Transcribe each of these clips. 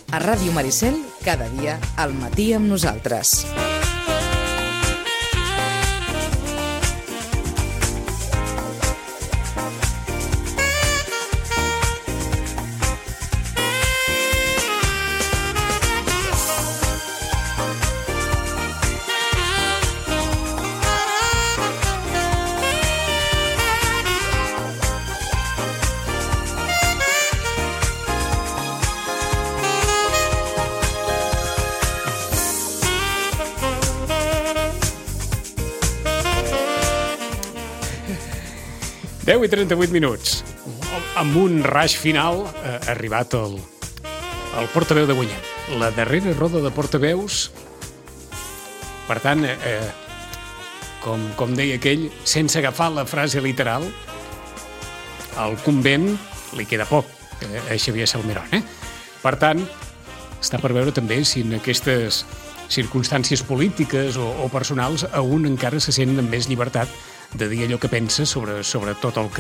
A Ràdio Maricel, cada dia al matí amb nosaltres. I 38 minuts. Amb un raix final ha arribat el portaveu de Guanyem. La darrera roda de portaveus. Per tant, com deia aquell, sense agafar la frase literal, al convent li queda poc a Xavier Salmerón. Per tant, està per veure també si en aquestes circumstàncies polítiques o personals a un encara se sent amb més llibertat de dir allò que pensa sobre tot el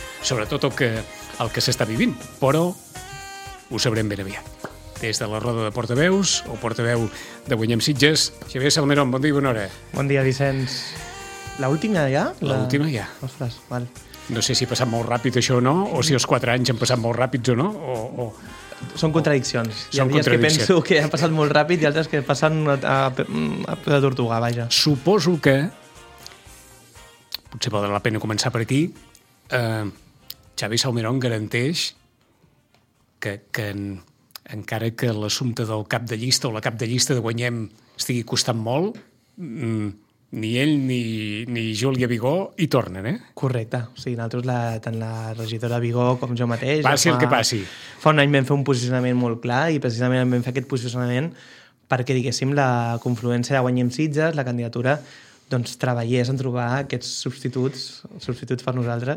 que s'està vivint. Però ho sabrem ben aviat. Des de la roda de portaveus, o portaveu de Guanyem Sitges, Xavier Salmerón, bon dia i bona hora. Bon dia, Vicenç. L'última ja? L'última ja. Ostres, val. No sé si ha passat molt ràpid això o no, o si els 4 anys han passat molt ràpids o no, Són contradiccions. Hi ha dies que penso que ha passat molt ràpid i altres que passen a tortugar, vaja. Suposo que potser valdrà la pena començar per aquí. Xavi Salmerón garanteix que encara que l'assumpte del cap de llista o la cap de llista de Guanyem estigui costant molt, ni ell ni Júlia Vigó hi tornen, Correcte. O sigui, nosaltres, tant la regidora Vigó com jo mateix... Passi el que passi. Fa un any vam fer un posicionament molt clar i precisament vam fer aquest posicionament perquè, diguéssim, la confluència de Guanyem Sitges, la candidatura, doncs treballés en trobar aquests substituts per nosaltres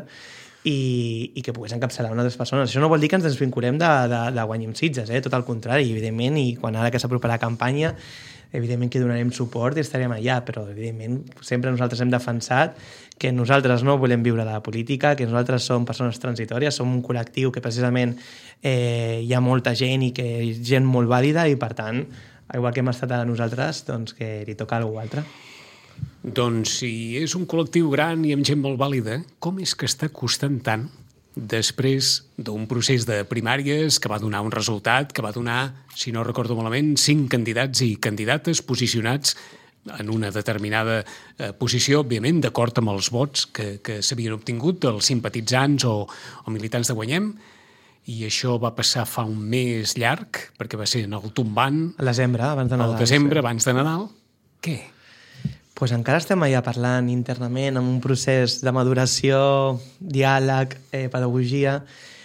i que pogués encapçalar una altres persones. Això no vol dir que ens desvinculem de Guanyem Sitges, tot al contrari, evidentment, i quan ara que s'aproparà campanya, evidentment que donarem suport i estarem allà, però evidentment sempre nosaltres hem defensat que nosaltres no volem viure de la política, que nosaltres som persones transitòries, som un col·lectiu que precisament hi ha molta gent i que és gent molt vàlida i, per tant, igual que hem estat a nosaltres, doncs que li toca a algú altre. Doncs si és un col·lectiu gran i amb gent molt vàlida, com és que està costant tant després d'un procés de primàries que va donar un resultat, que va donar, si no recordo malament, 5 candidats i candidates posicionats en una determinada posició, òbviament, d'acord amb els vots que s'havien obtingut dels simpatitzants o militants de Guanyem, i això va passar fa un mes llarg, perquè va ser en el tombant... Al desembre, abans de Nadal. Al desembre, abans de Nadal. Què? Pues encara estem allà parlant internament, amb un procés de maduració, diàleg, pedagogia.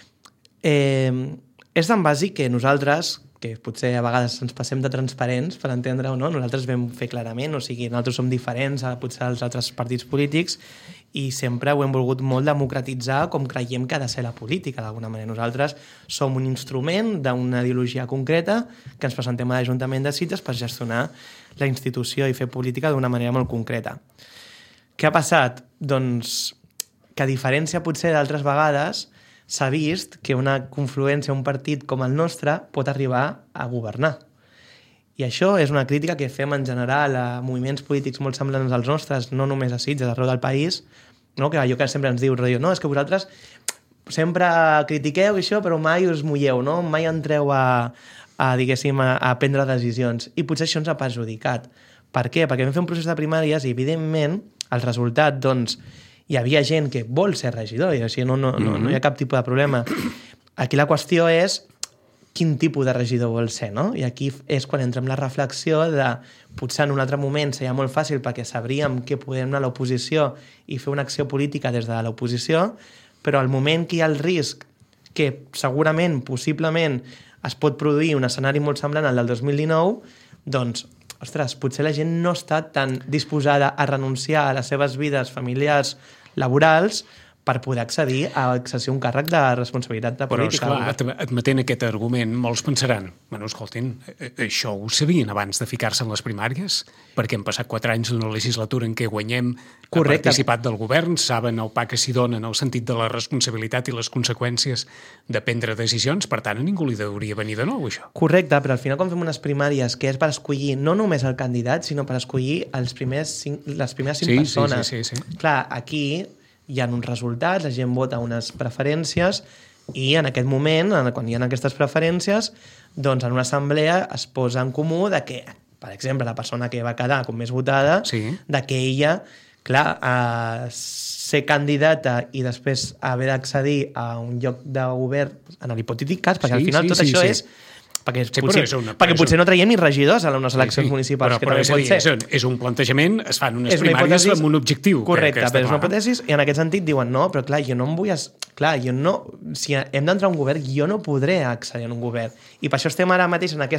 És tan bàsic que nosaltres, que potser a vegades ens passem de transparents per entendre o no, nosaltres vam fer clarament, o sigui, nosaltres som diferents a potser als altres partits polítics i sempre ho hem volgut molt democratitzar com creiem que ha de ser la política, d'alguna manera. Nosaltres som un instrument d'una ideologia concreta que ens presentem a l'Ajuntament de Sitges per gestionar la institució i fer política d'una manera molt concreta. Què ha passat? Doncs que a diferència potser d'altres vegades s'ha vist que una confluència, un partit com el nostre pot arribar a governar. I això és una crítica que fem en general a moviments polítics molt semblants als nostres, no només a Sitges, arreu del país, no? Que allò que sempre ens diu, no, és que vosaltres sempre critiqueu això, però mai us mulleu, no? Mai entreu a prendre decisions. I potser això ens ha perjudicat. Per què? Perquè vam fer un procés de primàries i, evidentment, el resultat, doncs, hi havia gent que vol ser regidor i així no hi ha cap tipus de problema. Aquí la qüestió és quin tipus de regidor vol ser, no? I aquí és quan entrem la reflexió de potser en un altre moment seria molt fàcil perquè sabríem que podem anar a l'oposició i fer una acció política des de l'oposició, però al moment que hi ha el risc que segurament, possiblement, es pot produir un escenari molt semblant al del 2019, doncs, ostres, potser la gent no està tan disposada a renunciar a les seves vides familiars laborals per poder accedir a exercir un càrrec de responsabilitat de política. Però, esclar, admetent aquest argument, molts pensaran, bueno, escoltin, això ho sabien abans de ficar-se en les primàries? Perquè han passat 4 anys d'una legislatura en què guanyem el participat del govern, saben el pa que s'hi dona en el sentit de la responsabilitat i les conseqüències de prendre decisions, per tant, a ningú li hauria venir de nou, això. Correcte, però al final quan fem unes primàries que és per escollir no només el candidat, sinó per escollir les primeres 5 persones. Sí. Clar, aquí hi ha uns resultats, la gent vota unes preferències i en aquest moment, quan hi ha aquestes preferències, doncs en una assemblea es posa en comú de que, per exemple, la persona que va quedar com més votada, de que ella, clar, ser candidata i després haver d'accedir a un lloc de govern en l'hipotètic cas, perquè al final tot això és perquè potser no traiem ni regidors a les eleccions municipals. Però és un plantejament, es fan unes primàries amb un objectiu. Correcte, però és una hipòtesi i en aquest sentit diuen no, però clar, jo no em vull... si hem d'entrar a un govern, jo no podré accedir a un govern. I per això estem ara mateix en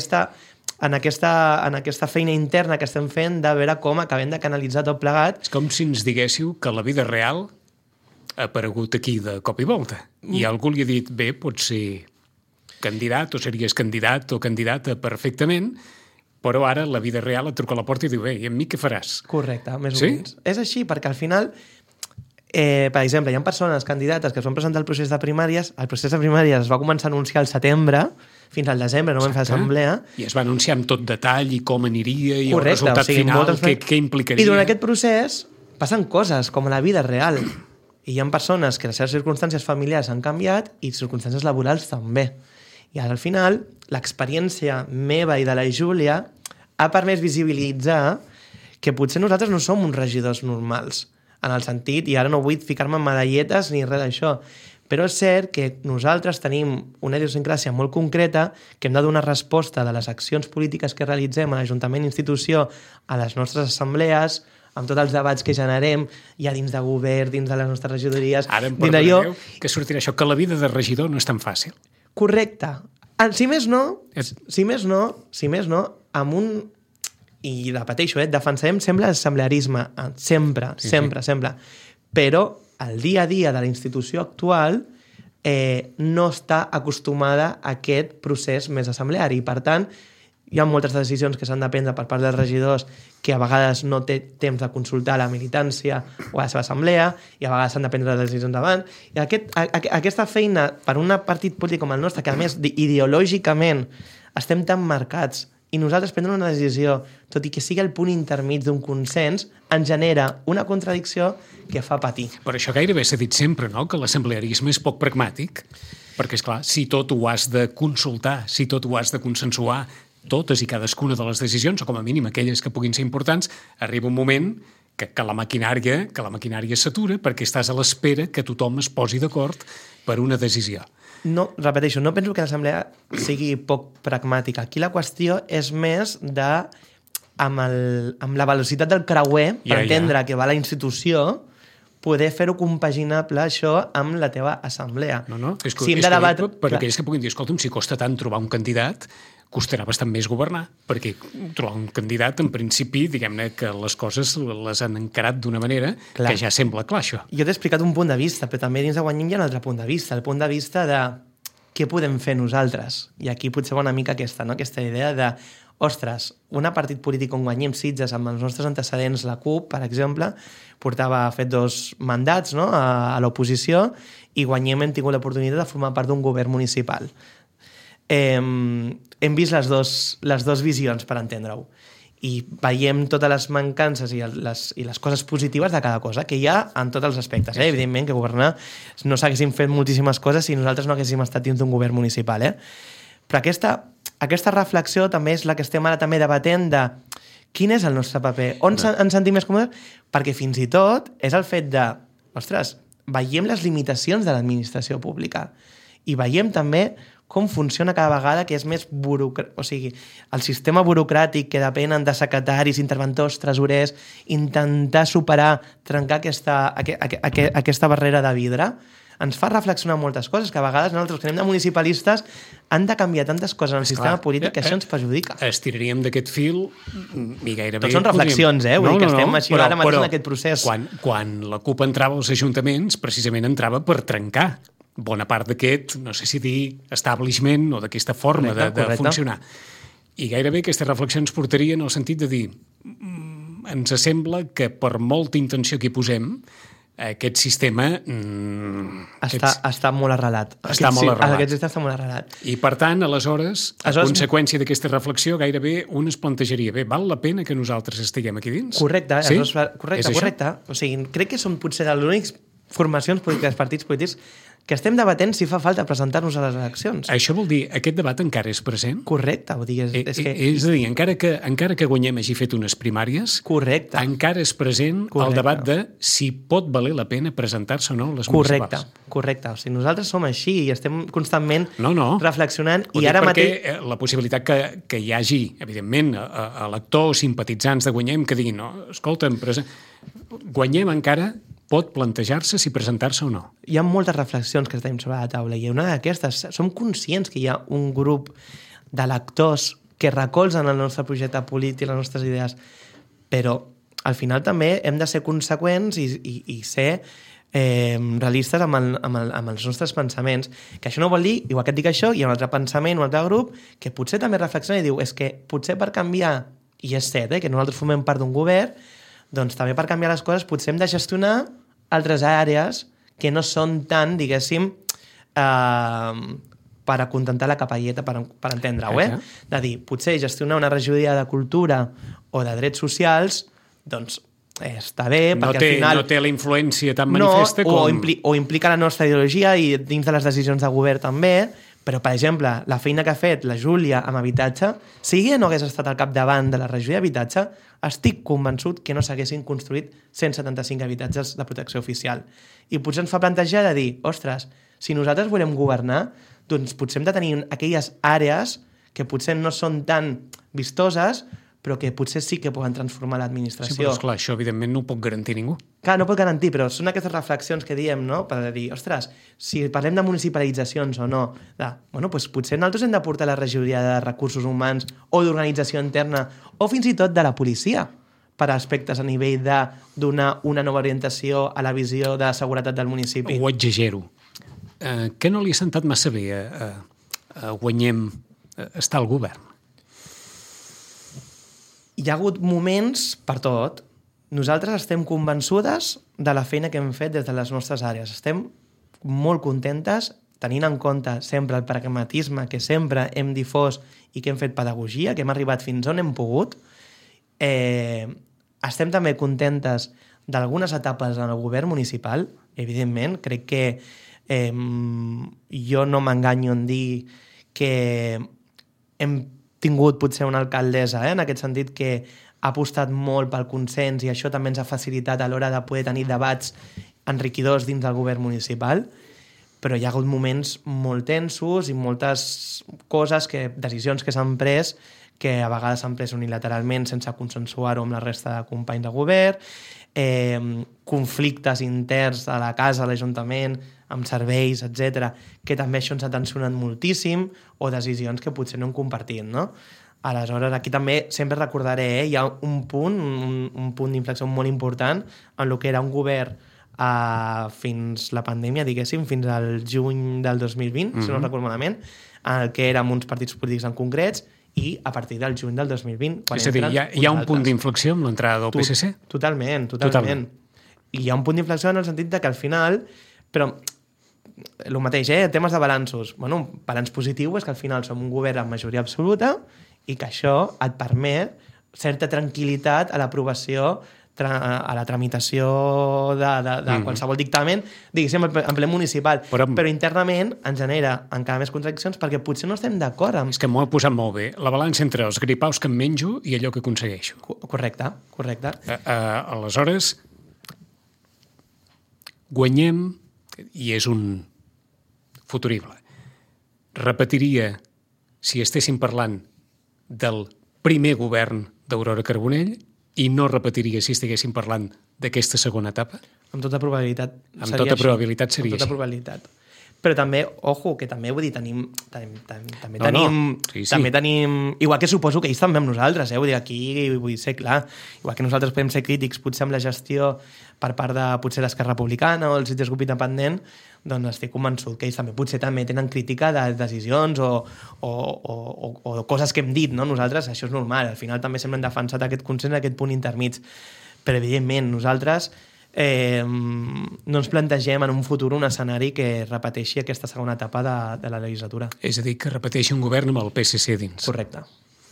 aquesta feina interna que estem fent de veure com acabem de canalitzar tot plegat. És com si ens diguéssiu que la vida real ha aparegut aquí de cop i volta. I algú li ha dit, bé, pot ser candidat, o series candidat o candidata perfectament, però ara la vida real et truca a la porta i diu, bé, i amb mi què faràs? Correcte, més o menys. És així, perquè al final, per exemple, hi ha persones candidates que es van presentar al procés de primàries, el procés de primàries es va començar a anunciar al setembre, fins al desembre no vam fer assemblea. I es va anunciar amb tot detall i com aniria i el resultat final, què implicaria. I durant aquest procés passen coses, com a la vida real. I hi ha persones que les seves circumstàncies familiars han canviat i circumstàncies laborals també. I ara, al final, l'experiència meva i de la Júlia ha permès visibilitzar que potser nosaltres no som uns regidors normals, en el sentit, i ara no vull ficar-me en medalletes ni res d'això, però és cert que nosaltres tenim una idiosincràsia molt concreta que hem de donar resposta de les accions polítiques que realitzem a l'Ajuntament i institució, a les nostres assemblees, amb tots els debats que generem, ja dins de govern, dins de les nostres regidories... Ara em perdoneu que sortirà això, que la vida de regidor no és tan fàcil. Correcte. Si més no, amb un... I repeteixo, defensarem sempre l'assemblearisme, sempre. Però el dia a dia de la institució actual no està acostumada a aquest procés més assembleari. I, per tant, hi ha moltes decisions que s'han de prendre per part dels regidors que a vegades no té temps de consultar la militància o a la seva assemblea, i a vegades s'han de prendre les decisions davant. I aquesta feina per un partit polític com el nostre, que a més ideològicament estem tan marcats, i nosaltres prendre una decisió, tot i que sigui el punt intermig d'un consens, ens genera una contradicció que fa patir. Per això gairebé s'ha dit sempre, no?, que l'assemblearisme és poc pragmàtic, perquè, esclar, si tot ho has de consultar, si tot ho has de consensuar, totes i cadascuna de les decisions, o com a mínim aquelles que puguin ser importants, arriba un moment que la maquinària s'atura perquè estàs a l'espera que tothom es posi d'acord per una decisió. No, repeteixo, no penso que l'assemblea sigui poc pragmàtica. Aquí la qüestió és més amb la velocitat del creuer, per entendre que va a la institució, poder fer-ho compaginable, això, amb la teva assemblea. No, és que per aquells que puguin dir, escolta'm, si costa tant trobar un candidat, costarà bastant més governar, perquè trobar un candidat, en principi, diguem-ne que les coses les han encarat d'una manera que ja sembla clar, això. Jo t'he explicat un punt de vista, però també dins de Guanyem hi ha un altre punt de vista, el punt de vista de què podem fer nosaltres. I aquí potser va una mica aquesta idea de, ostres, un partit polític com Guanyem Sitges, amb els nostres antecedents, la CUP, per exemple, ha fet 2 mandats, no?, a l'oposició, i Guanyem hem tingut l'oportunitat de formar part d'un govern municipal. Hem vist les dues visions, per entendre-ho, i veiem totes les mancances i les coses positives de cada cosa, que hi ha en tots els aspectes. Evidentment que governar no s'haguessin fet moltíssimes coses si nosaltres no haguéssim estat dins d'un govern municipal. Però aquesta reflexió també és la que estem ara també debatent de quin és el nostre paper, on ens sentim més còmodes, perquè fins i tot és el fet de, ostres, veiem les limitacions de l'administració pública i veiem també com funciona cada vegada, que és més o sigui, el sistema burocràtic que depenen de secretaris, interventors, tresorers, intentar superar, trencar aquesta barrera de vidre, ens fa reflexionar moltes coses, que a vegades nosaltres que anem de municipalistes han de canviar tantes coses en el sistema polític que això ens perjudica. Estiraríem d'aquest fil i gairebé... Tots són reflexions, vull dir que estem així ara mateix en aquest procés. Quan la CUP entrava als ajuntaments, precisament entrava per trencar bona part d'aquest, no sé si dir establishment o d'aquesta forma de funcionar. I gairebé aquesta reflexió ens portaria en el sentit de dir ens sembla que per molta intenció que hi posem, aquest sistema... Està molt arrelat. Aquest sistema està molt arrelat. I, per tant, aleshores, a conseqüència d'aquesta reflexió, gairebé un es plantejaria, val la pena que nosaltres estiguem aquí dins? Correcte, sí? correcte. O sigui, crec que som potser de les únics formacions polítiques, partits polítics, que estem debatent si fa falta presentar-nos a les eleccions. Això vol dir, aquest debat encara és present? Correcte, vull dir, és que... És a dir, encara que guanyem hagi fet unes primàries, correcte, encara és present el debat de si pot valer la pena presentar-se o no a les municipals. Correcte. O sigui, nosaltres som així i estem constantment reflexionant i ara mateix... Perquè la possibilitat que hi hagi, evidentment, electors, simpatitzants de Guanyem que diguin, no, escolta'm, Guanyem encara pot plantejar-se si presentar-se o no. Hi ha moltes reflexions que tenim sobre la taula i una d'aquestes, som conscients que hi ha un grup d'electors que recolzen el nostre projecte polític, les nostres idees, però al final també hem de ser conseqüents i ser realistes amb els nostres pensaments, que això no vol dir, igual que et dic això, hi ha un altre pensament, un altre grup, que potser també reflexiona i diu, és que potser per canviar, i és cert, que nosaltres formem part d'un govern, doncs també per canviar les coses potser hem de gestionar altres àrees que no són tan, diguéssim, per acontentar la capelleta, per entendre-ho, De dir, potser gestionar una regidoria de cultura o de drets socials, doncs està bé, perquè al final... No té la influència tan manifesta com... O implica la nostra ideologia i dins de les decisions de govern també, però, per exemple, la feina que ha fet la Júlia amb habitatge, si ella no hagués estat al capdavant de la regió d'habitatge, estic convençut que no s'haguessin construït 175 habitatges de protecció oficial. I potser ens fa plantejar de dir, ostres, si nosaltres volem governar, doncs potser hem de tenir aquelles àrees que potser no són tan vistoses, però que potser sí que poden transformar l'administració. Sí, però esclar, això evidentment no ho pot garantir ningú. Clar, no pot garantir, però són aquestes reflexions que diem, no?, per dir, ostres, si parlem de municipalitzacions o no, doncs potser nosaltres hem de portar la regidoria de recursos humans o d'organització interna o fins i tot de la policia per aspectes a nivell de donar una nova orientació a la visió de seguretat del municipi. Ho exagero. Què no li ha sentat massa bé a Guanyem estar al govern? Hi ha hagut moments per tot. Nosaltres estem convençudes de la feina que hem fet des de les nostres àrees. Estem molt contentes, tenint en compte sempre el pragmatisme que sempre hem difós i que hem fet pedagogia, que hem arribat fins on hem pogut. Estem també contentes d'algunes etapes en el govern municipal, evidentment. Crec que jo no m'enganyo en dir que hem tingut potser una alcaldessa, en aquest sentit que ha apostat molt pel consens i això també ens ha facilitat a l'hora de poder tenir debats enriquidors dins del govern municipal, però hi ha hagut moments molt tensos i moltes coses, decisions que s'han pres que a vegades s'han pres unilateralment sense consensuar-ho amb la resta de companys de govern, conflictes interns a la casa, a l'Ajuntament, amb serveis, etc, que també això ens ha tensionat moltíssim, o decisions que potser no hem compartit, no? Aleshores, aquí també sempre recordaré, hi ha un punt d'inflexió molt important en el que era un govern fins la pandèmia, diguéssim, fins al juny del 2020, si no recordo malament, en el que érem uns partits polítics en concrets, i a partir del juny del 2020... És a dir, hi ha un punt d'inflexió amb l'entrada del PSC? Totalment. I hi ha un punt d'inflexió en el sentit que al final... Però el mateix, temes de balanços. Bueno, un balanç positiu és que al final som un govern amb majoria absoluta i que això et permet certa tranquil·litat a l'aprovació, a la tramitació de qualsevol dictamen, diguéssim, en ple municipal. Però internament ens genera encara més contradiccions perquè potser no estem d'acord amb... És que m'ho he posat molt bé. La balança entre els gripaus que em menjo i allò que aconsegueixo. Correcte. Aleshores, Guanyem, i és un futurible, repetiria, si estéssim parlant del primer govern d'Aurora Carbonell, i no repetiria si estiguéssim parlant d'aquesta segona etapa? Amb tota probabilitat Amb tota probabilitat seria així. Amb tota probabilitat. Però també, ojo, que també, vull dir, tenim... També tenim... Igual que suposo que ells també amb nosaltres, vull dir, aquí, vull ser clar, igual que nosaltres podem ser crítics, potser amb la gestió per part de, potser, d'Esquerra Republicana o el Sitges Grup Independent, doncs estic convençut que ells també potser també tenen crítica de decisions o coses que hem dit, no? Nosaltres, això és normal, al final també sempre hem defensat aquest consens, aquest punt intermig. Però, evidentment, nosaltres no ens plantegem en un futur un escenari que repeteixi aquesta segona etapa de la legislatura. És a dir, que repeteixi un govern amb el PSC dins. Correcte.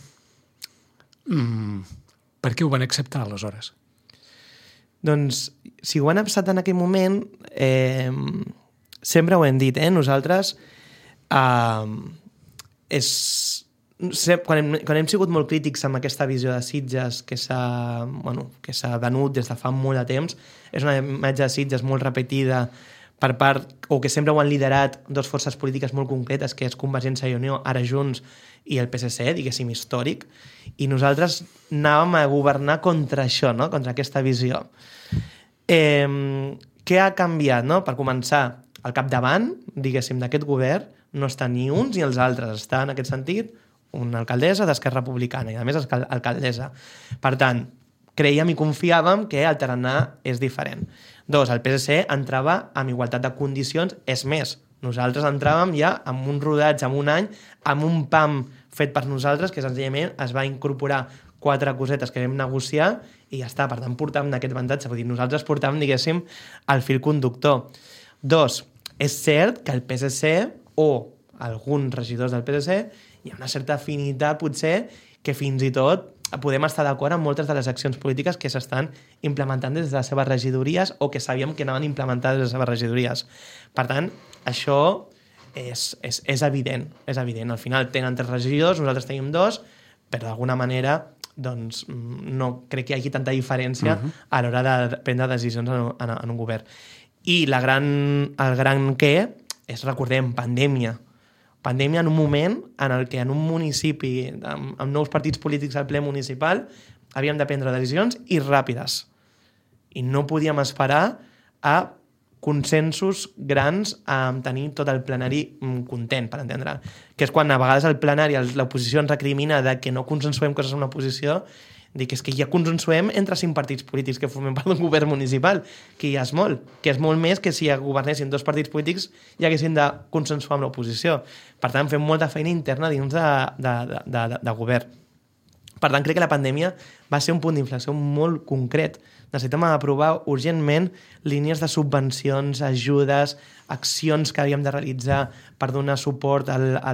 Per què ho van acceptar, aleshores? Doncs, si ho han acceptat en aquell moment, sempre ho hem dit, nosaltres quan hem sigut molt crítics amb aquesta visió de Sitges que s'ha venut des de fa molt de temps, és una imatge de Sitges molt repetida per part, o que sempre ho han liderat dues forces polítiques molt concretes, que és Convergència i Unió, ara Junts, i el PSC, diguéssim, històric, i nosaltres anàvem a governar contra això, no? Contra aquesta visió. Què ha canviat, no? Per començar, al capdavant, diguéssim, d'aquest govern, no està ni uns ni els altres, està en aquest sentit una alcaldessa d'Esquerra Republicana i a més alcaldessa. Per tant, creiem i confiàvem que el tarannà és diferent. 2, el PSC entrava amb igualtat de condicions, és més, nosaltres entràvem ja amb un rodatge, amb un any, amb un PAM fet per nosaltres, que senzillament es va incorporar 4 cosetes que vam negociar i ja està. Per tant, portàvem d'aquest avantatge. Vull dir, nosaltres portàvem, diguéssim, el fil conductor. 2, és cert que el PSC o alguns regidors del PSC hi ha una certa afinitat, potser, que fins i tot podem estar d'acord amb moltes de les accions polítiques que s'estan implementant des de les seves regidories o que sabíem que anaven implementades des de les seves regidories. Per tant, això és evident, és evident. Al final tenen 3 regidors, nosaltres tenim 2, però d'alguna manera doncs, no crec que hi hagi tanta diferència a l'hora de prendre decisions en un govern. I el gran què és, recordem, pandèmia en un moment en el que en un municipi amb nous partits polítics al ple municipal havíem de prendre decisions i ràpides. I no podíem esperar a consensos grans a tenir tot el plenari content, per entendre. Que és quan a vegades el plenari, l'oposició ens recrimina de que no consensuem coses en una oposició, dic, és que ja consensuem entre 5 partits polítics que formem part d'un govern municipal, que ja és molt, que és molt més que si governessin 2 partits polítics i haguessin de consensuar amb l'oposició. Per tant, fem molta feina interna dins de govern. Per tant, crec que la pandèmia va ser un punt d'inflexió molt concret. Necessitem aprovar urgentment línies de subvencions, ajudes, accions que havíem de realitzar per donar suport a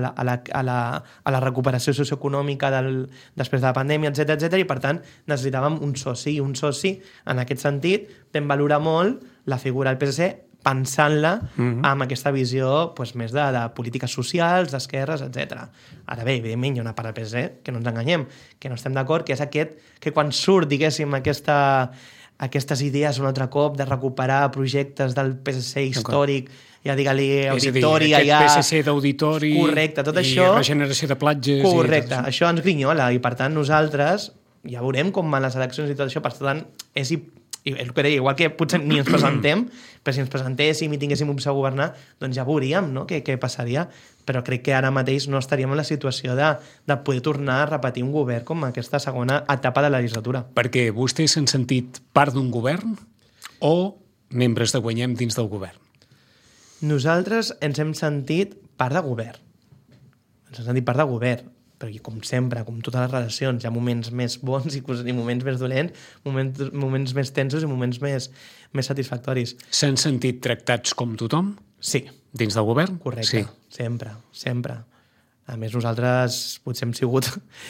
la recuperació socioeconòmica després de la pandèmia, etc. I, per tant, necessitàvem un soci. I un soci, en aquest sentit, vam valorar molt la figura del PSC pensant-la amb aquesta visió més de polítiques socials, d'esquerres, etc. Ara bé, evidentment, hi ha una part del PSC que no ens enganyem, que no estem d'acord, que és aquest que quan surt, diguéssim, aquestes idees un altre cop de recuperar projectes del PSC històric, ja digue-li auditori, aquest PSC d'auditori, correcte, tot això, i regeneració de platges. Correcte, això ens grinyola, i per tant nosaltres ja veurem com van les eleccions i tot això, per tant, és igual que potser ni ens presentem, però si ens presentéssim i tinguéssim opció a governar, doncs ja veuríem, no?, què passaria. Però crec que ara mateix no estaríem en la situació de poder tornar a repetir un govern com aquesta segona etapa de la legislatura. Perquè vostès s'han sentit part d'un govern o membres de Guanyem dins del govern? Nosaltres ens hem sentit part de govern. Ens hem sentit part de govern. Però com sempre, com totes les relacions, hi ha moments més bons i moments més dolents, moments més tensos i moments més satisfactoris. S'han sentit tractats com tothom? Sí. Dins del govern? Correcte, sí. Sempre. A més, nosaltres potser hem sigut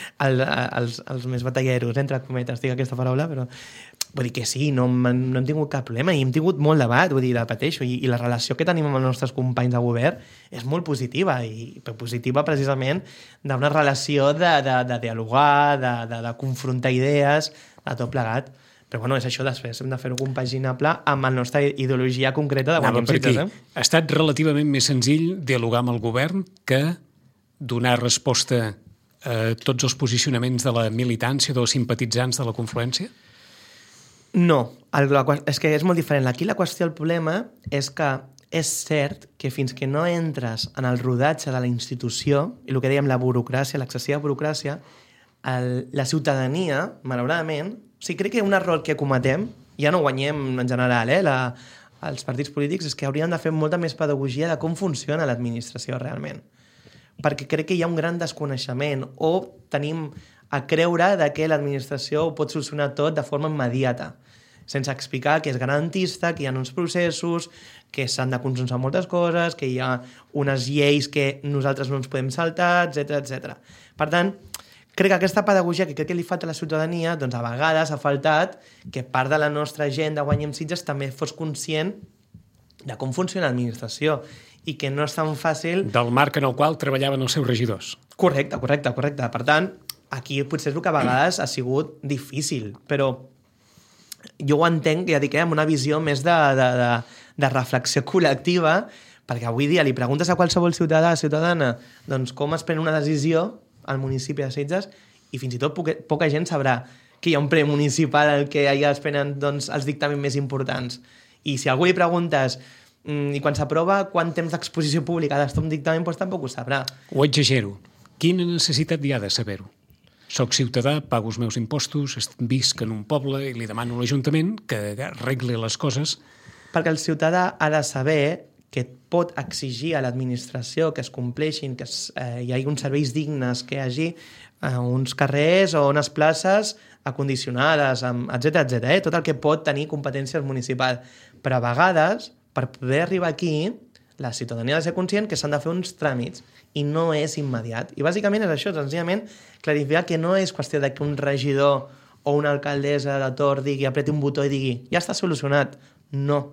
els més batalleros, entre cometes, dic aquesta paraula, però vull dir que sí, no hem tingut cap problema i hem tingut molt debat, vull dir, repeteixo, i la relació que tenim amb els nostres companys de govern és molt positiva, però positiva precisament d'una relació de dialogar, de confrontar idees, de tot plegat. Però bueno, és això, després hem de fer-ho compaginable amb la nostra ideologia concreta de Guanyem Sitges. Ha estat relativament més senzill dialogar amb el govern que donar resposta a tots els posicionaments de la militància, dels simpatitzants de la confluència? No, és que és molt diferent. Aquí la qüestió, el problema, és que és cert que fins que no entres en el rodatge de la institució, i el que dèiem, la burocràcia, l'excessiva burocràcia, la ciutadania, malauradament, o sigui, crec que un error que cometem, ja no guanyem en general, els partits polítics, és que haurien de fer molta més pedagogia de com funciona l'administració realment. Perquè crec que hi ha un gran desconeixement o tenim a creure de que l'administració ho pot solucionar tot de forma immediata, sense explicar que és garantista, que hi ha uns processos, que s'han de consensuar moltes coses, que hi ha unes lleis que nosaltres no ens podem saltar, etc etc. Per tant, crec que aquesta pedagogia que crec que li falta a la ciutadania, doncs a vegades ha faltat que part de la nostra gent de Guanyem Sitges també fos conscient de com funciona l'administració i que no és tan fàcil... Del marc en el qual treballaven els seus regidors. Correcte. Per tant, aquí potser és el que a vegades ha sigut difícil, però jo ho entenc, ja dic, amb una visió més de reflexió col·lectiva, perquè avui dia li preguntes a qualsevol ciutadà o ciutadana doncs com es pren una decisió al municipi de Sitges i fins i tot poca gent sabrà que hi ha un ple municipal al que allà es prenen doncs, els dictaments més importants. I si a algú li preguntes i quan s'aprova quant temps d'exposició pública ha d'estar un dictamen, doncs tampoc ho sabrà. Ho exagero. Quina necessitat hi ha de saber-ho? Soc ciutadà, pago els meus impostos, visc en un poble i li demano a l'Ajuntament que arregli les coses. Perquè el ciutadà ha de saber que pot exigir a l'administració que es compleixin, que hi hagi uns serveis dignes, que hi hagi uns carrers o unes places acondicionades, etc. Tot el que pot tenir competències municipals. Però a vegades, per poder arribar aquí, la ciutadania ha de ser conscient que s'han de fer uns tràmits i no és immediat. I bàsicament és això, senzillament clarificar que no és qüestió de que un regidor o una alcaldessa de torn digui, apreti un botó i digui, ja està solucionat. No.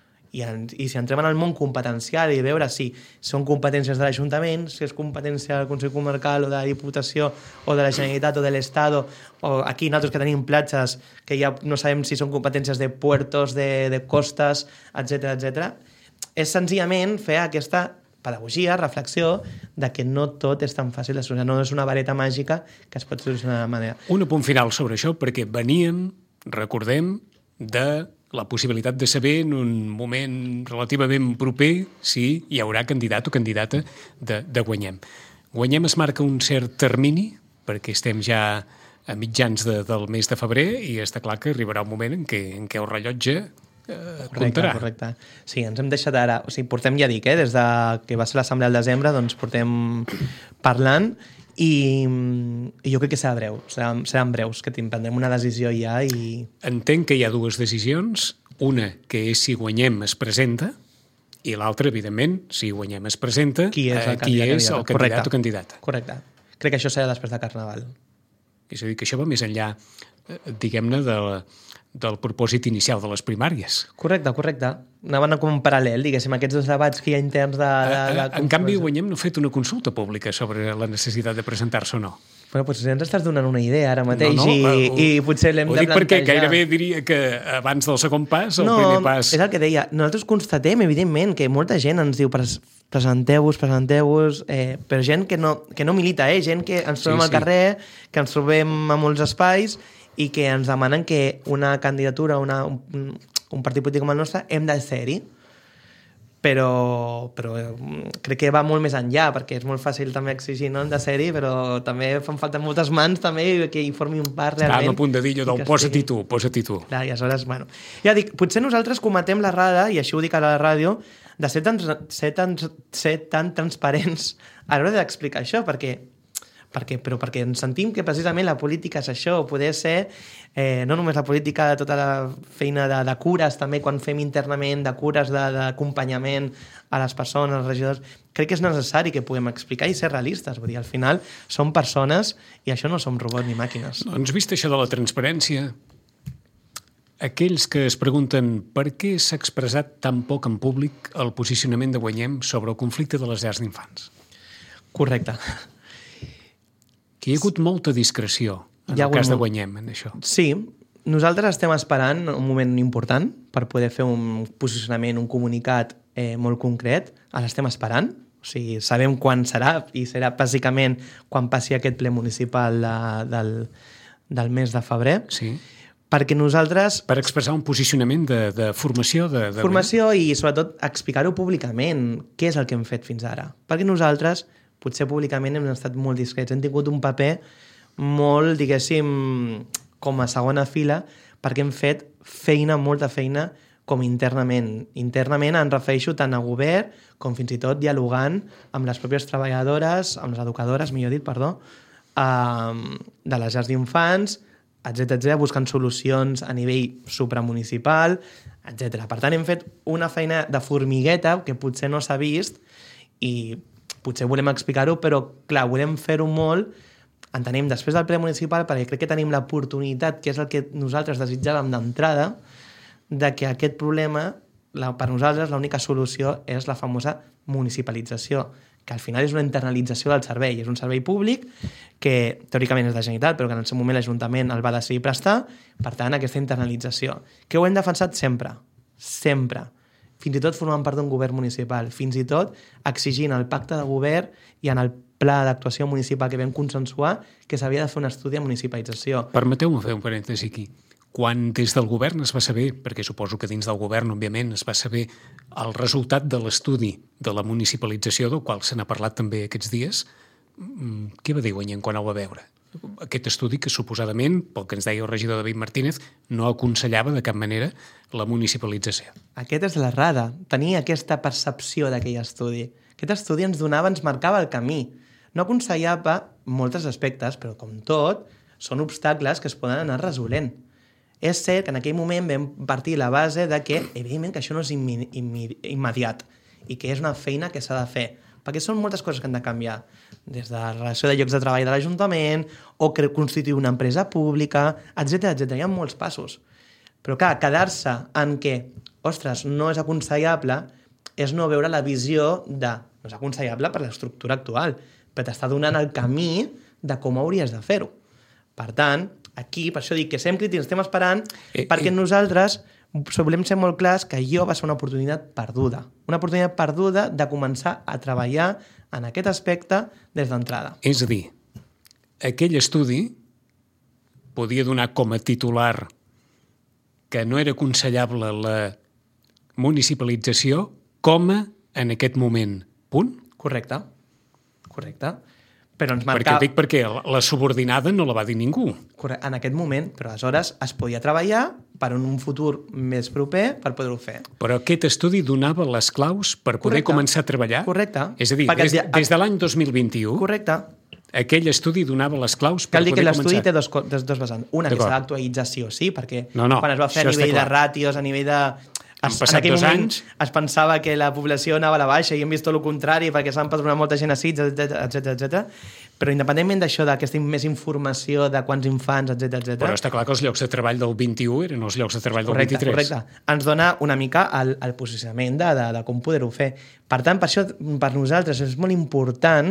I si entrem en el món competencial i veure si són competències de l'Ajuntament, si és competència del Consell Comarcal o de la Diputació o de la Generalitat o de l'Estado, o aquí nosaltres que tenim platges que ja no sabem si són competències de puertos, de costes, etc. És senzillament fer aquesta pedagogia, reflexió, de que no tot és tan fàcil de solucionar, no és una vareta màgica que es pot solucionar de manera. Un apunt final sobre això, perquè veníem, recordem, de la possibilitat de saber en un moment relativament proper si hi haurà candidat o candidata de Guanyem. Guanyem es marca un cert termini, perquè estem ja a mitjans del mes de febrer i està clar que arribarà un moment en què el rellotge comptarà. Correcte. Sí, ens hem deixat ara... O sigui, portem, ja dic, des de que va ser l'assemblea al desembre, doncs portem parlant i jo crec que seran breus, que prendrem una decisió ja i... Entenc que hi ha dues decisions, una que és si Guanyem es presenta i l'altra, evidentment, si Guanyem es presenta, qui és el candidat o candidata. Correcte. Crec que això serà després de Carnaval. És a dir, que això va més enllà, diguem-ne, del propòsit inicial de les primàries. Correcte. Anaven com un paral·lel, diguéssim, aquests dos debats que hi ha interns de... En canvi, Guanyem no ha fet una consulta pública sobre la necessitat de presentar-se o no. Bueno, potser ens estàs donant una idea ara mateix i potser l'hem de plantejar. Ho dic perquè gairebé diria que abans del segon pas, el primer pas... No, és el que deia. Nosaltres constatem, evidentment, que molta gent ens diu presenteu-vos, però gent que no milita, gent que ens trobem al carrer, que ens trobem a molts espais i que ens demanen que una candidatura, un partit polític com el nostre, hem de ser-hi. Però crec que va molt més enllà, perquè és molt fàcil també exigir, no?, de ser-hi, però també fan falta moltes mans també que hi formi un part realment. Estàvem a punt de dir allò del posa-t'hi tu. Clar, i aleshores, bueno... Ja dic, potser nosaltres cometem l'errada, i això ho dic a la ràdio, de ser tan transparents a l'hora d'explicar això, perquè ens sentim que precisament la política és això, poder ser no només la política de tota la feina de cures, també quan fem internament, de cures, d'acompanyament a les persones, als regidors, crec que és necessari que puguem explicar i ser realistes, vull dir, al final som persones i això no som robots ni màquines. Doncs vist això de la transparència, aquells que es pregunten per què s'ha expressat tan poc en públic el posicionament de Guanyem sobre el conflicte de les llars d'infants. Correcte. Que hi ha hagut molta discreció en el cas de Guanyem, en això. Sí, nosaltres estem esperant un moment important per poder fer un posicionament, un comunicat molt concret. L'estem esperant, o sigui, sabem quan serà i serà bàsicament quan passi aquest ple municipal del mes de febrer. Sí. perquè nosaltres... Per expressar un posicionament de formació. Formació i, sobretot, explicar-ho públicament. Què és el que hem fet fins ara? Perquè nosaltres, potser públicament, hem estat molt discrets. Hem tingut un paper molt, diguéssim, com a segona fila, perquè hem fet feina, molta feina, com internament. Internament em refereixo tant a govern com fins i tot dialogant amb les pròpies treballadores, amb les educadores, millor dit, perdó, de les llars d'infants, etc, buscant solucions a nivell supramunicipal, etc. Per tant, hem fet una feina de formigueta que potser no s'ha vist i potser volem explicar-ho, però, clar, volem fer-ho molt, entenem, després del ple municipal, perquè crec que tenim l'oportunitat, que és el que nosaltres desitjàvem d'entrada, de que aquest problema, per nosaltres, l'única solució és la famosa municipalització, que al final és una internalització del servei. És un servei públic que teòricament és de Generalitat, però que en el seu moment l'Ajuntament el va decidir prestar, per tant, aquesta internalització. Que ho hem defensat sempre, sempre. Fins i tot formant part d'un govern municipal, fins i tot exigint el pacte de govern i en el pla d'actuació municipal que vam consensuar que s'havia de fer un estudi de municipalització. Permeteu-me fer un parèntesi aquí. Quan des del govern es va saber, perquè suposo que dins del govern, òbviament, es va saber el resultat de l'estudi de la municipalització, del qual se n'ha parlat també aquests dies, què va dir Guanyent quan el va veure? Aquest estudi que suposadament, pel que ens deia el regidor David Martínez, no aconsellava de cap manera la municipalització. Aquest és l'errada, tenir aquesta percepció d'aquell estudi. Aquest estudi ens donava, ens marcava el camí. No aconsellava molts aspectes, però com tot, són obstacles que es poden anar resolent. És cert que en aquell moment vam partir la base de que, evidentment, que això no és immediat i que és una feina que s'ha de fer, perquè són moltes coses que han de canviar, des de la relació de llocs de treball de l'Ajuntament o constituir una empresa pública, etc. Hi ha molts passos. Però, clar, quedar-se en que, ostres, no és aconsellable, és no veure la visió de no és aconsellable per l'estructura actual, però t'està donant el camí de com hauries de fer-ho. Per tant, aquí, per això dic que sem crítics, estem esperant, perquè nosaltres volem ser molt clars que allò va ser una oportunitat perduda. Una oportunitat perduda de començar a treballar en aquest aspecte des d'entrada. És a dir, aquell estudi podia donar com a titular que no era aconsellable la municipalització com a en aquest moment. Punt? Correcte. Però ens marcava... Perquè la subordinada no la va dir ningú. En aquest moment, però aleshores es podia treballar per un futur més proper per poder-ho fer. Però aquest estudi donava les claus per poder començar a treballar? Correcte. És a dir, des de l'any 2021... Correcte. Aquell estudi donava les claus per poder començar... Cal dir que l'estudi té dos vessants. Una que s'ha d'actualitzar sí o sí, perquè quan es va fer a nivell de ràtios, a nivell de... Han passat 2 anys. Es pensava que la població anava a la baixa i hem vist tot el contrari perquè s'han empadronat molta gent a Sitges, etc. Però independentment d'això, d'aquesta més informació de quants infants, etc. Però està clar que els llocs de treball del 21 eren els llocs de treball del 23. Correcte. Ens dona una mica el posicionament de com poder-ho fer. Per tant, per això, per nosaltres és molt important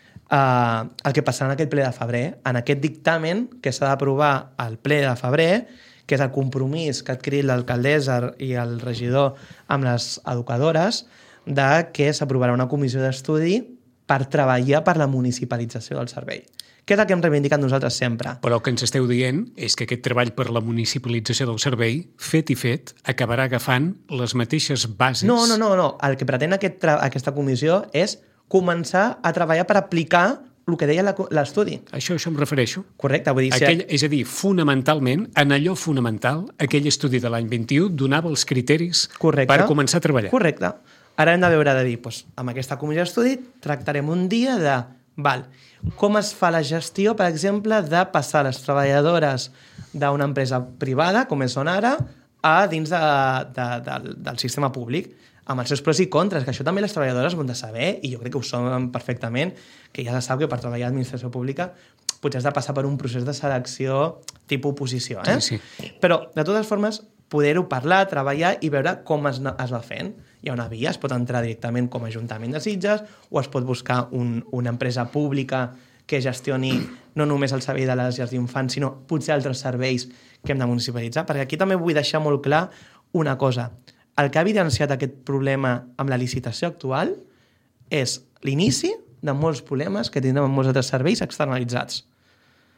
el que passarà en aquest ple de febrer, en aquest dictamen que s'ha d'aprovar al ple de febrer, que és el compromís que ha adquirit l'alcaldessa i el regidor amb les educadores, de que s'aprovarà una comissió d'estudi per treballar per la municipalització del servei. Que és el que hem reivindicat nosaltres sempre. Però el que ens esteu dient és que aquest treball per la municipalització del servei, fet i fet, acabarà agafant les mateixes bases... No. El que pretén aquesta comissió és començar a treballar per aplicar el que deia l'estudi. Això em refereixo. Correcte, vull dir... És a dir, fonamentalment, en allò fonamental, aquell estudi de l'any 21 donava els criteris per començar a treballar. Correcte. Ara hem de veure de dir, amb aquesta comissió d'estudi tractarem un dia de... com es fa la gestió, per exemple, de passar les treballadores d'una empresa privada, com és ara, a dins del sistema públic, amb els seus pros i contres, que això també les treballadores ho han de saber, i jo crec que ho saben perfectament, que ja se sap que per treballar a l'administració pública potser has de passar per un procés de selecció tipus oposició. Sí. Però, de totes formes, poder-ho parlar, treballar i veure com es va fent. Hi ha una via, es pot entrar directament com a Ajuntament de Sitges o es pot buscar una empresa pública que gestioni no només el servei de les llars d'infants, sinó potser altres serveis que hem de municipalitzar, perquè aquí també vull deixar molt clar una cosa. El que ha evidenciat aquest problema amb la licitació actual és l'inici de molts problemes que tindrem amb molts altres serveis externalitzats.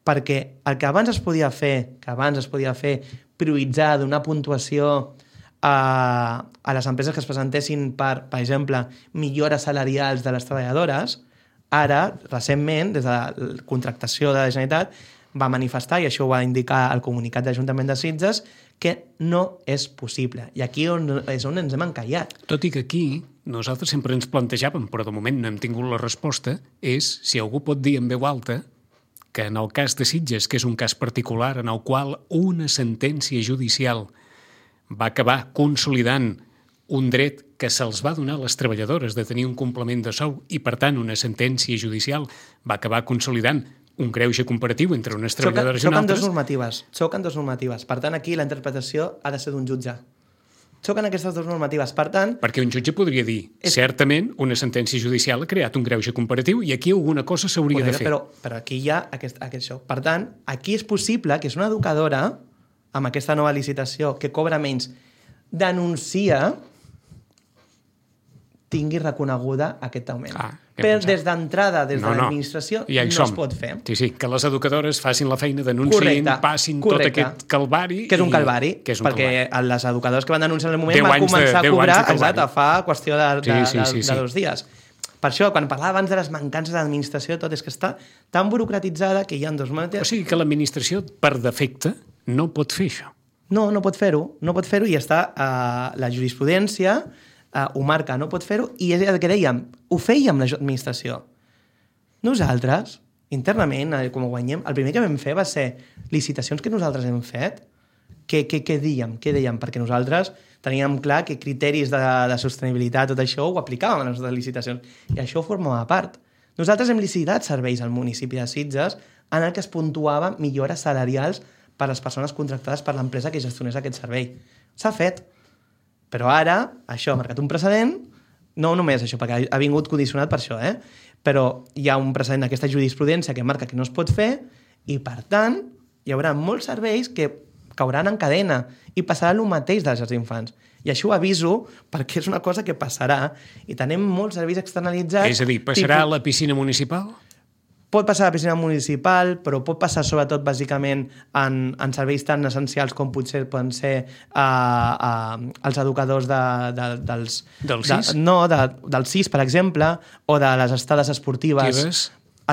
perquè el que abans es podia fer, prioritzar, donar puntuació a les empreses que es presentessin per exemple, millores salarials de les treballadores, ara, recentment, des de la contractació de la Generalitat, va manifestar, i això ho va indicar el comunicat de l'Ajuntament de Sitges, que no és possible. I aquí és on ens hem encallat. Tot i que aquí nosaltres sempre ens plantejàvem, però de moment no hem tingut la resposta, és si algú pot dir en veu alta que en el cas de Sitges, que és un cas particular en el qual una sentència judicial va acabar consolidant un dret que se'ls va donar a les treballadores de tenir un complement de sou i, per tant, una sentència judicial va acabar consolidant un greuge comparatiu entre unes treballadores i unes altres. Xoquen dos normatives. Per tant, aquí la interpretació ha de ser d'un jutge. Xoquen aquestes dues normatives. Per tant... Perquè un jutge podria dir, certament, una sentència judicial ha creat un greuge comparatiu i aquí alguna cosa s'hauria de fer. Però aquí hi ha aquest show. Per tant, aquí és possible que és una educadora, amb aquesta nova licitació, que cobra menys, denuncia, tingui reconeguda aquest augment. Però des d'entrada, des de l'administració, no es pot fer. Sí, que les educadores facin la feina, denunciïn, passin tot aquest calvari. Que és un calvari, perquè les educadores que van denunciar en el moment van començar a cobrar fa qüestió de 2 dies. Per això, quan parlava abans de les mancances de l'administració, tot és que està tan burocratitzada que hi ha dos maneres... O sigui que l'administració, per defecte, no pot fer això. No pot fer-ho i està la jurisprudència ho marca, no pot fer-ho, i és el que dèiem, ho fèiem l'administració. Nosaltres, internament, com ho guanyem, el primer que vam fer va ser licitacions que nosaltres hem fet. Què dèiem? Perquè nosaltres teníem clar que criteris de sostenibilitat, tot això, ho aplicàvem a les nostres licitacions, i això ho formava part. Nosaltres hem licitat serveis al municipi de Sitges en el que es puntuava millores salarials per a les persones contractades per l'empresa que gestionés aquest servei. S'ha fet. Però ara, això ha marcat un precedent, no només això, perquè ha vingut condicionat per això, però hi ha un precedent d'aquesta jurisprudència que marca que no es pot fer i, per tant, hi haurà molts serveis que cauran en cadena i passarà el mateix de les llars d'infants. I això ho aviso perquè és una cosa que passarà i tenim molts serveis externalitzats. És a dir, passarà a la piscina municipal? Pot passar a la piscina municipal, però pot passar sobretot bàsicament en serveis tan essencials com potser poden ser els educadors dels CIS? Del CIS, per exemple, o de les estades esportives,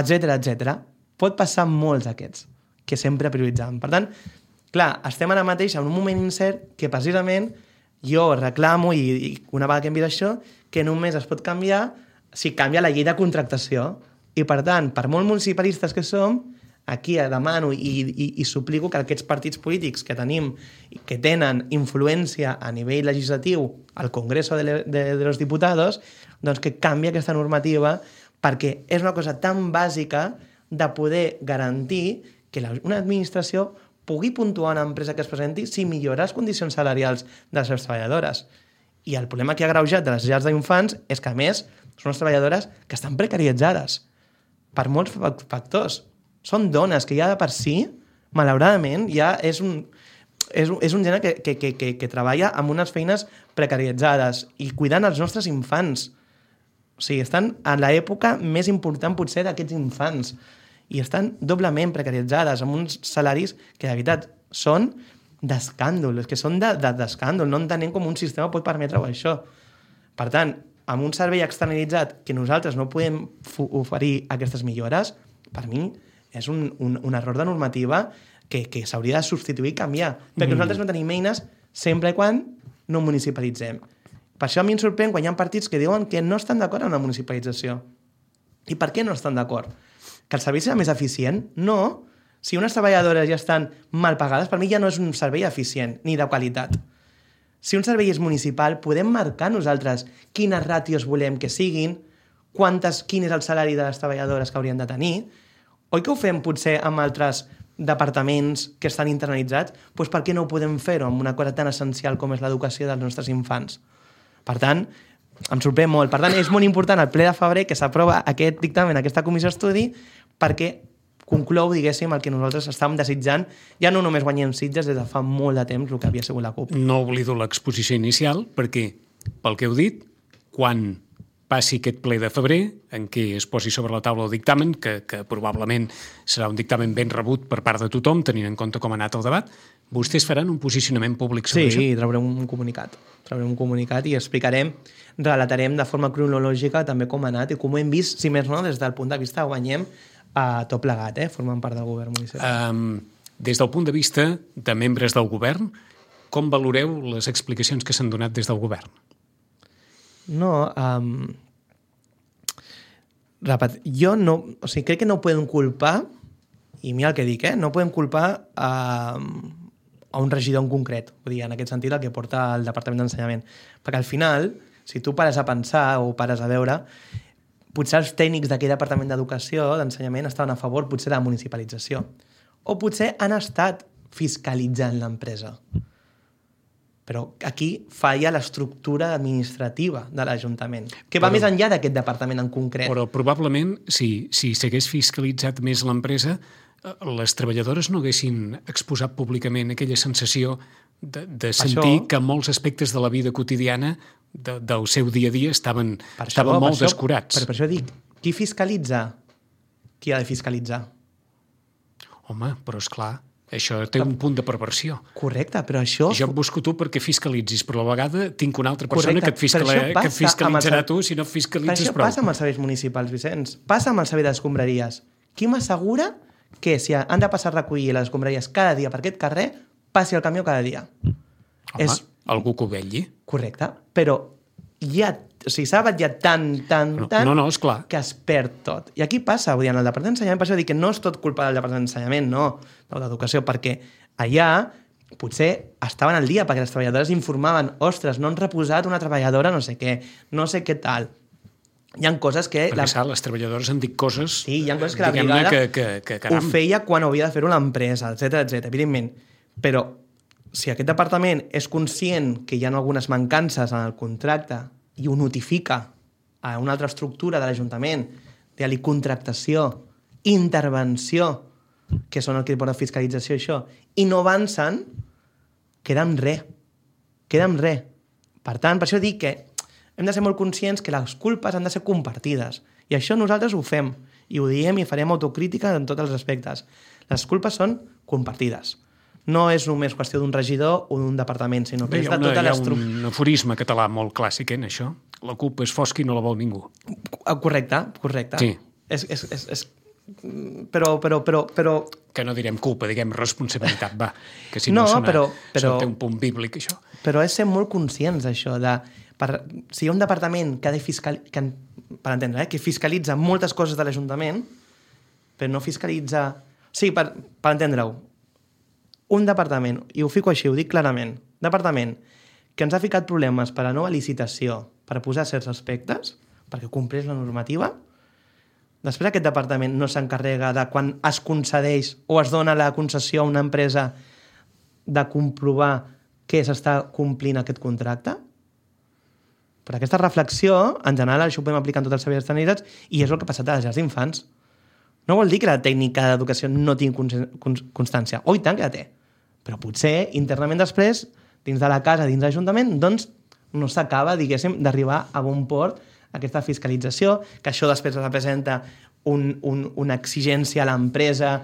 etc. Pot passar molts d'aquests, que sempre prioritzàvem. Per tant, clar, estem ara mateix en un moment incert que precisament jo reclamo, i una vegada que hem vist això, que només es pot canviar si canvia la llei de contractació. I, per tant, per molt municipalistes que som, aquí demano i suplico que aquests partits polítics que tenim, que tenen influència a nivell legislatiu al Congreso de los Diputados, doncs que canvi aquesta normativa perquè és una cosa tan bàsica de poder garantir que una administració pugui puntuar una empresa que es presenti si millora les condicions salarials de les seves treballadores. I el problema que ha agreujat de les llars d'infants és que, a més, són unes treballadores que estan precaritzades per molts factors. Són dones que ja de per si, malauradament, ja és un gènere que treballa amb unes feines precaritzades i cuidant els nostres infants. O sigui, estan en l'època més important potser d'aquests infants i estan doblement precaritzades amb uns salaris que de veritat són d'escàndol, que són d'escàndol, no entenem com un sistema pot permetre-ho això. Per tant, amb un servei externalitzat que nosaltres no podem oferir aquestes millores, per mi és un error de normativa que s'hauria de substituir i canviar. Perquè nosaltres no tenim eines sempre i quan no municipalitzem. Per això a mi em sorprèn quan hi ha partits que diuen que no estan d'acord amb la municipalització. I per què no estan d'acord? Que el servei serà més eficient? No. Si unes treballadores ja estan mal pagades, per mi ja no és un servei eficient ni de qualitat. Si un servei és municipal, podem marcar nosaltres quines ràtios volem que siguin, quin és el salari de les treballadores que haurien de tenir. Oi que ho fem potser amb altres departaments que estan internalitzats? Doncs per què no ho podem fer-ho amb una cosa tan essencial com és l'educació dels nostres infants? Per tant, em sorprèn molt. Per tant, és molt important el ple de febrer que s'aprova aquest dictamen, aquesta comissió d'estudi, perquè conclou, diguéssim, el que nosaltres estàvem desitjant. Ja no només guanyem Sitges des de fa molt de temps el que havia sigut la CUP. No oblido l'exposició inicial perquè, pel que heu dit, quan passi aquest ple de febrer, en què es posi sobre la taula el dictamen, que probablement serà un dictamen ben rebut per part de tothom, tenint en compte com ha anat el debat, vostès faran un posicionament públic sobre això? Sí, traurem un comunicat. Traurem un comunicat i explicarem, relatarem de forma cronològica també com ha anat i com ho hem vist, si més no, des del punt de vista guanyem a tot plegat, formant part del govern municipal. Des del punt de vista de membres del govern, com valoreu les explicacions que s'han donat des del govern? No, jo no... O sigui, crec que no podem culpar, i mira el que dic, no podem culpar a un regidor en concret, vull dir, en aquest sentit el que porta el Departament d'Ensenyament. Perquè al final, si tu pares a pensar o pares a veure, potser els tècnics d'aquell Departament d'Educació, d'Ensenyament, estaven a favor potser de la municipalització. O potser han estat fiscalitzant l'empresa. Però aquí falla l'estructura administrativa de l'Ajuntament, que va més enllà d'aquest departament en concret. Però probablement, si s'hagués fiscalitzat més l'empresa, les treballadores no haguessin exposat públicament aquella sensació de sentir que molts aspectes de la vida quotidiana del seu dia a dia estaven molt descurats. Per això dic, qui fiscalitza? Qui ha de fiscalitzar? Home, però esclar, això té un punt de perversió. Correcte, però això... Jo em busco tu perquè fiscalitzis, però a la vegada tinc una altra persona que et fiscalitzarà tu si no fiscalitzes prou. Però això passa amb els serveis municipals, Vicenç. Passa amb el servei d'escombraries. Qui m'assegura que si han de passar a recollir les escombraries cada dia per aquest carrer, passi el camió cada dia? Home, algú que ho vetlli. Correcte, però s'ha vetllat tant, esclar, que es perd tot. I aquí passa, vull dir, en el Departament d'Ensenyament, per això dic que no és tot culpa del Departament d'Ensenyament, no, d'Educació, perquè allà potser estaven al dia, perquè les treballadores informaven, ostres, no han reposat una treballadora no sé què tal. Hi ha coses que... Perquè les treballadores han dit coses... Sí, hi ha coses que la brigada ho feia quan havia de fer-ho l'empresa, etc, evidentment. Però si aquest departament és conscient que hi ha algunes mancances en el contracte i ho notifica a una altra estructura de l'Ajuntament, de contractació, intervenció, que són el que porta fiscalització, això, i no avancen, queda en res. Per tant, per això dic que hem de ser molt conscients que les culpes han de ser compartides. I això nosaltres ho fem, i ho diem i farem autocrítica en tots els aspectes. Les culpes són compartides. No és només qüestió d'un regidor o d'un departament, sinó que és de tota l'estructura. Hi ha un aforisme català molt clàssic, en això. La culpa és fosca i no la vol ningú. Correcte. Sí. Però... Que no direm culpa, diguem responsabilitat, va. Que si no té un punt bíblic, això. Però és ser molt conscients d'això, si hi ha un departament que ha de per entendre, que fiscalitza moltes coses de l'Ajuntament, però no fiscalitza... Sí, per entendre-ho. Un departament, i ho fico així, ho dic clarament, departament que ens ha ficat problemes per a nova licitació per posar certs aspectes, perquè compleix la normativa, després aquest departament no s'encarrega de quan es concedeix o es dona la concessió a una empresa de comprovar que s'està complint aquest contracte? Per aquesta reflexió, en general, això ho podem aplicar en tots els serveis sanitaris i és el que ha passat a les llars d'infants. No vol dir que la tècnica d'educació no tingui constància. Oh, i tant que la té. Però potser, internament després, dins de la casa, dins de l'Ajuntament, doncs no s'acaba, diguéssim, d'arribar a bon port aquesta fiscalització, que això després representa una exigència a l'empresa,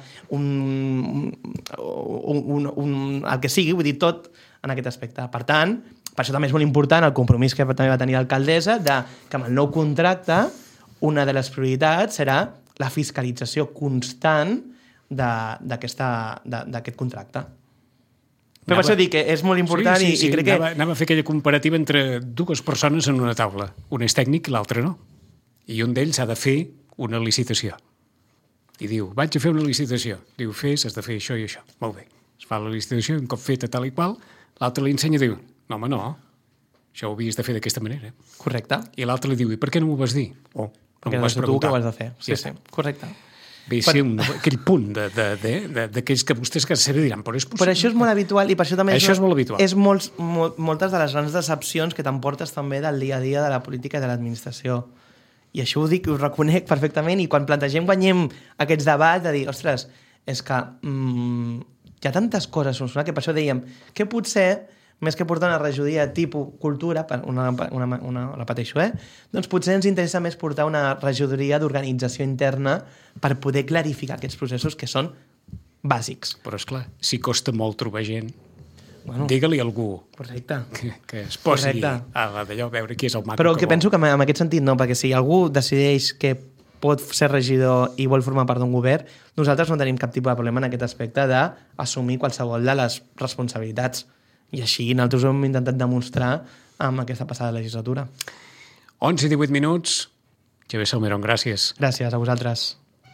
el que sigui, vull dir, tot en aquest aspecte. Per tant, per això també és molt important el compromís que també va tenir l'alcaldessa que amb el nou contracte una de les prioritats serà la fiscalització constant d'aquest contracte. Però per això dic que és molt important i crec que... Anava a fer aquella comparativa entre dues persones en una taula. Un és tècnic i l'altre no. I un d'ells ha de fer una licitació. I diu, vaig a fer una licitació. Diu, has de fer això i això. Molt bé. Es fa la licitació, un cop feta tal i qual, l'altre li ensenya i diu, no, home, no, això ho havies de fer d'aquesta manera. Correcte. I l'altre li diu, i per què no m'ho vas dir? Perquè no vas tu que ho has de fer. Sí, correcte. Bé, sí, aquell punt d'aquells que vostès que sempre diran, però és possible. Però això és molt habitual i per això també és molt habitual. És moltes de les grans decepcions que t'emportes també del dia a dia de la política i de l'administració. I això ho dic, ho reconec perfectament, i quan plantegem guanyem aquests debats de dir, ostres, és que hi ha tantes coses que per això dèiem que potser més que portar una regidoria tipus cultura, repeteixo, doncs potser ens interessa més portar una regidoria d'organització interna per poder clarificar aquests processos que són bàsics. Però, esclar, si costa molt trobar gent, Bueno, digue-li a algú correcte. que es posi Correcte. a d'allò, a veure qui és el maco Però que vol. penso que en aquest sentit no, perquè si algú decideix que pot ser regidor i vol formar part d'un govern, nosaltres no tenim cap tipus de problema en aquest aspecte d'assumir qualsevol de les responsabilitats. I així nosaltres ho hem intentat demostrar amb aquesta passada legislatura. 11 i 18 minuts. Xavier Salmerón, gràcies. Gràcies a vosaltres.